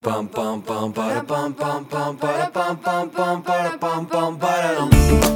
Pam pam pam para pam pam pam para pam pam pam para pam pam para dum.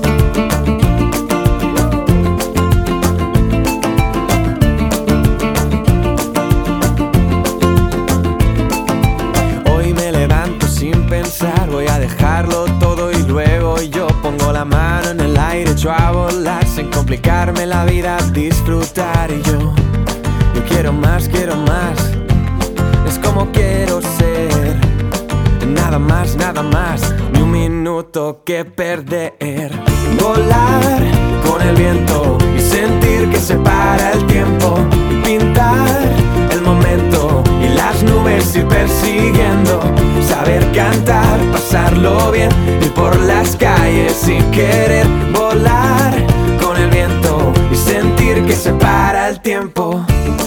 Hoy me levanto sin pensar, voy a dejarlo todo y luego yo pongo la mano en el aire, echo a volar sin complicarme la vida, disfrutar y yo quiero más, es como quiero ser. Nada más, ni un minuto que perder. Volar con el viento y sentir que se para el tiempo. Pintar el momento y las nubes ir persiguiendo. Saber cantar, pasarlo bien, ir por las calles sin querer. Volar con el viento y sentir que se para el tiempo.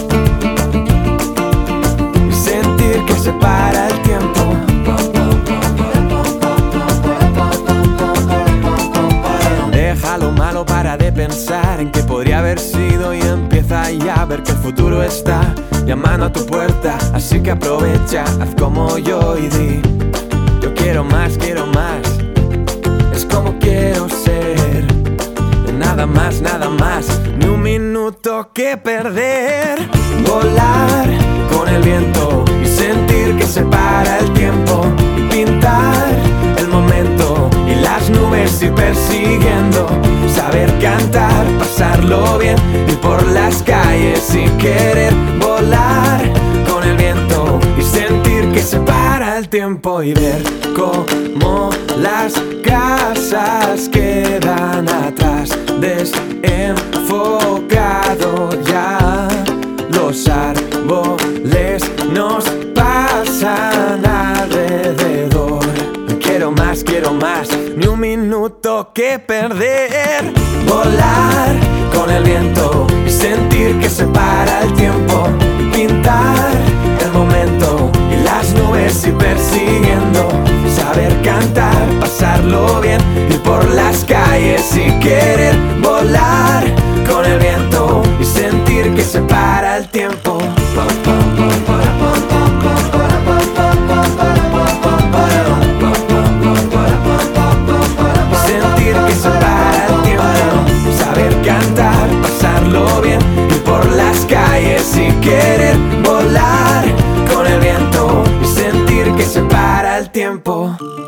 Y sentir que se para el tiempo. Lo malo para de pensar en que podría haber sido y empieza ya a ver que el futuro está llamando a tu puerta. Así que aprovecha, haz como yo y di: yo quiero más, es como quiero ser. Nada más, ni un minuto que perder. Volar con el viento y sentir que se para el tiempo. Pintar el momento y las nubes ir persiguiendo. Saber cantar, pasarlo bien, ir por las calles sin querer. Volar con el viento y sentir que se para el tiempo. Y ver cómo las casas quedan atrás, desenfocado ya. Los árboles nos pasan alrededor. Quiero más, ni un minuto que perder. Volar con el viento y sentir que se para el tiempo. Pintar el momento y las nubes ir persiguiendo. Saber cantar, pasarlo bien, ir por las calles sin querer. Volar con el viento y sentir que se para el tiempo. Sentir que se para el tiempo. Saber cantar, pasarlo bien, ir por las calles sin querer. Volar con el viento y sentir que se para el tiempo.